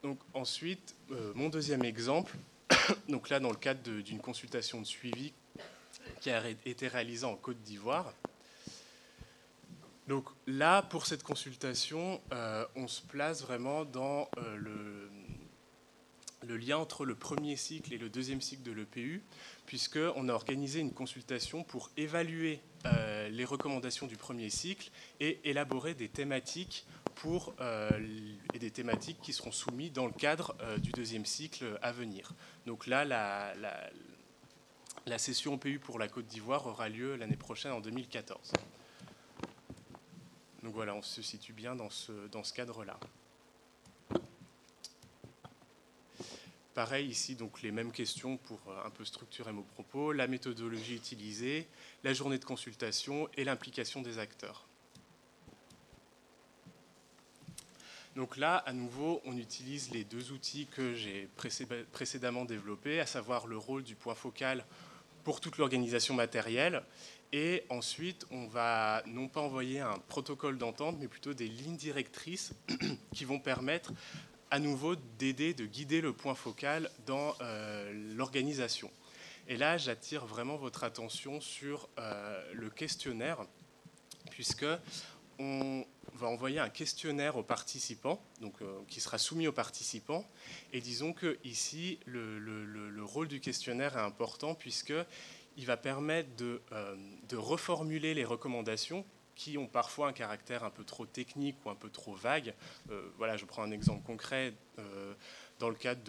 Donc ensuite, mon deuxième exemple, donc là dans le cadre d'une consultation de suivi qui a été réalisée en Côte d'Ivoire. Donc là, pour cette consultation, on se place vraiment dans le lien entre le premier cycle et le deuxième cycle de l'EPU, puisqu'on a organisé une consultation pour évaluer les recommandations du premier cycle et élaborer des thématiques et des thématiques qui seront soumises dans le cadre du deuxième cycle à venir. Donc là, la session EPU pour la Côte d'Ivoire aura lieu l'année prochaine en 2014. Donc voilà, on se situe bien dans ce cadre-là. Pareil ici, donc les mêmes questions pour un peu structurer mon propos, la méthodologie utilisée, la journée de consultation et l'implication des acteurs. Donc là, à nouveau, on utilise les deux outils que j'ai précédemment développés, à savoir le rôle du point focal pour toute l'organisation matérielle. Et ensuite, on va non pas envoyer un protocole d'entente, mais plutôt des lignes directrices qui vont permettre à nouveau d'aider, de guider le point focal dans l'organisation. Et là, j'attire vraiment votre attention sur le questionnaire, puisque on va envoyer un questionnaire aux participants, donc, qui sera soumis aux participants. Et disons que ici, le rôle du questionnaire est important, puisqu'il va permettre de reformuler les recommandations qui ont parfois un caractère un peu trop technique ou un peu trop vague. Voilà, je prends un exemple concret. Dans le cadre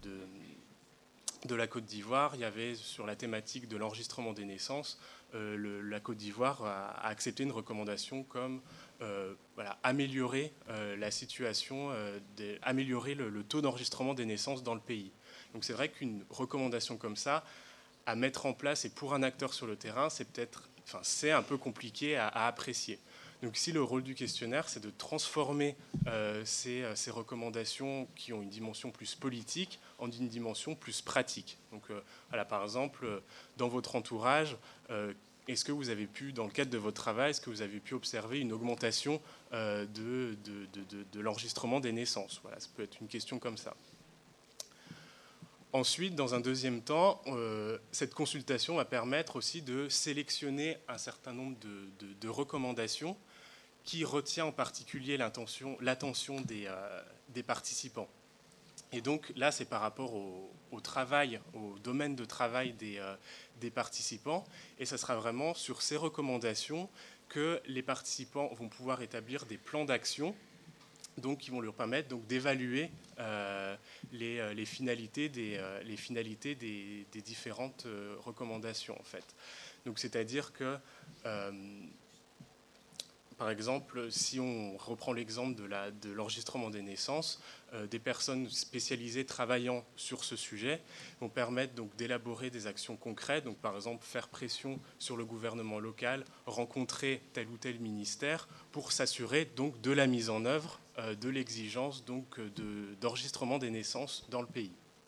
de la Côte d'Ivoire, il y avait sur la thématique de l'enregistrement des naissances, la Côte d'Ivoire a accepté une recommandation comme voilà, améliorer la situation, améliorer le taux d'enregistrement des naissances dans le pays. Donc c'est vrai qu'une recommandation comme ça, à mettre en place, et pour un acteur sur le terrain, c'est un peu compliqué à apprécier. Donc ici, le rôle du questionnaire, c'est de transformer ces recommandations qui ont une dimension plus politique en une dimension plus pratique. Donc voilà, par exemple, dans votre entourage, est-ce que vous avez pu, dans le cadre de votre travail, est-ce que vous avez pu observer une augmentation de l'enregistrement des naissances? Voilà, ça peut être une question comme ça. Ensuite, dans un deuxième temps, cette consultation va permettre aussi de sélectionner un certain nombre de recommandations qui retient en particulier l'attention des participants. Et donc là, c'est par rapport au travail, au domaine de travail des participants. Et ce sera vraiment sur ces recommandations que les participants vont pouvoir établir des plans d'action, donc qui vont leur permettre donc d'évaluer les finalités des différentes recommandations en fait. Donc c'est-à-dire que par exemple, si on reprend l'exemple de l'enregistrement des naissances, des personnes spécialisées travaillant sur ce sujet vont permettre donc d'élaborer des actions concrètes, donc par exemple faire pression sur le gouvernement local, rencontrer tel ou tel ministère pour s'assurer donc de la mise en œuvre de l'exigence donc d'enregistrement des naissances dans le pays.